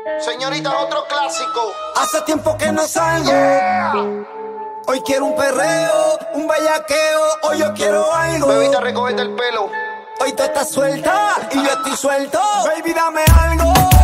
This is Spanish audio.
Señorita, otro clásico. Hace tiempo que no salgo. Yeah. Hoy quiero un perreo, un bellaqueo. Hoy yo quiero algo. Bebita, recógete el pelo. Hoy tú estás suelta y yo estoy suelto. Baby, dame algo.